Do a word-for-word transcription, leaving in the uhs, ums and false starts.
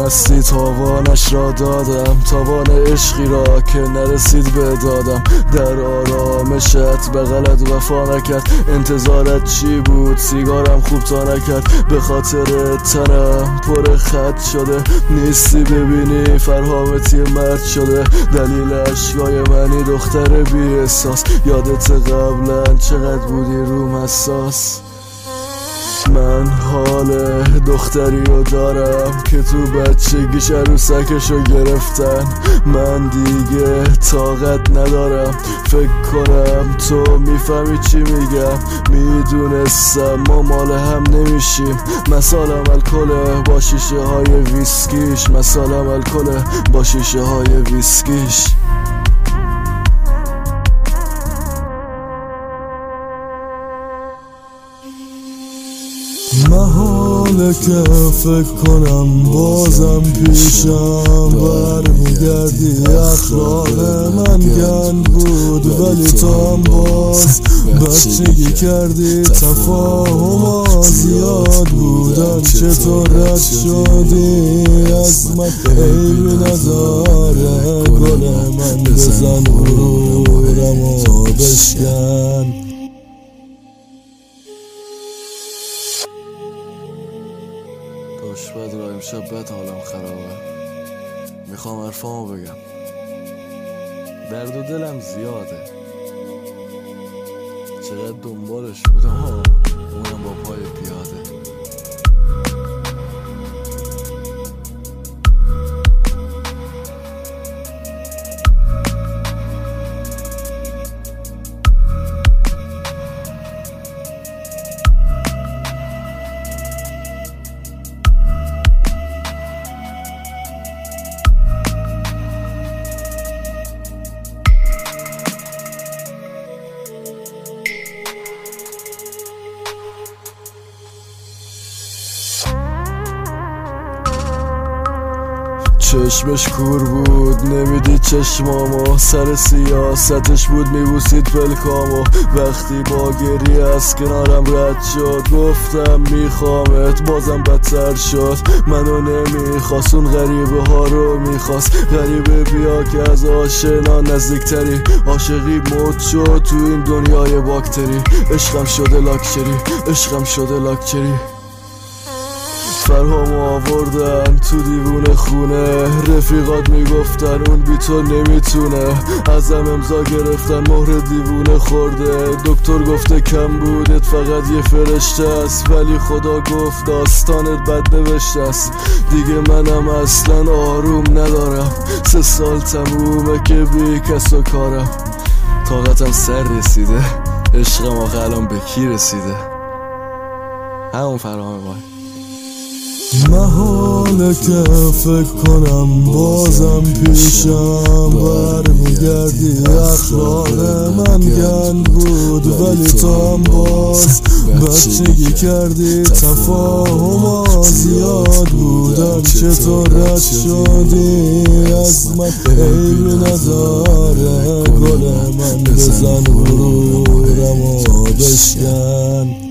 مستی تاوانش را دادم، تاوان عشقی را که نرسید به دادم. در آرامشت بغلت وفا نکرد، انتظارت چی بود؟ سیگارم خوب تا نکرد. به خاطر تنم پر خط شده، نیستی ببینی فرهامتی مرد شده. دلیل اشکای منی دختر بی احساس، یادت قبلا چقدر بودی روم حساس. من حال دختری رو دارم که تو بچگیش عروسکشو گرفتن. من دیگه طاقت ندارم فکر کنم تو میفهمی چی میگم. میدونستم ما مال هم نمیشیم. مثالم الکله با شیشه های ویسکیش، مثالم الکله با شیشه های ویسکیش. محاله که فکر کنم بازم پیشم برمیگردی. اخلاق من گند بود ولی تو هم باز بچگی کردی. تفاهم زیاد بودن چطور رد شدی از من؟ عیبی نداره گل من، بزن غرورم و بشکن. داشت بد را امشب بد حالم خرابه، میخوام حرفامو بگم. درد و دلم زیاده، چقدر دنبالش بودم ها، اونم با پای پیاده. چشمش کور بود نمیدید چشمامو، سر سیاستش بود میبوسید پلکامو. وقتی با گریه از کنارم رد شد گفتم میخوامت، بازم بدتر شد. منو نمیخواست اون غریبه ها رو میخواست. غریبه بیا که از آشنا نزدیکتری. عاشقی مد شد تو این دنیای باکتری. عشقم شده لاکچری، عشقم شده لاکچری. فرهامو آوردن تو دیوونه خونه، رفیقات میگفتن اون بی تو نمیتونه. ازم امضا گرفتن مهر دیوونه خورده. دکتر گفته کم بودت فقط یه فرشته است، ولی خدا گفت داستانت بد نوشته است. دیگه منم اصلا آروم ندارم، سه سال تمومه که بی کس و کارم. طاقتم سر رسیده، عشقم آخه الان به کی رسیده؟ همون فرهام وای. محاله که فکر کنم بازم پیشم برمیگردی. اخلاق من گند بود ولی تو هم باز بچگی کردی. تفاهم زیاد بودن چطور رد شدی از من؟ عیبی نداره گل من، بزن غرورم و بشکن.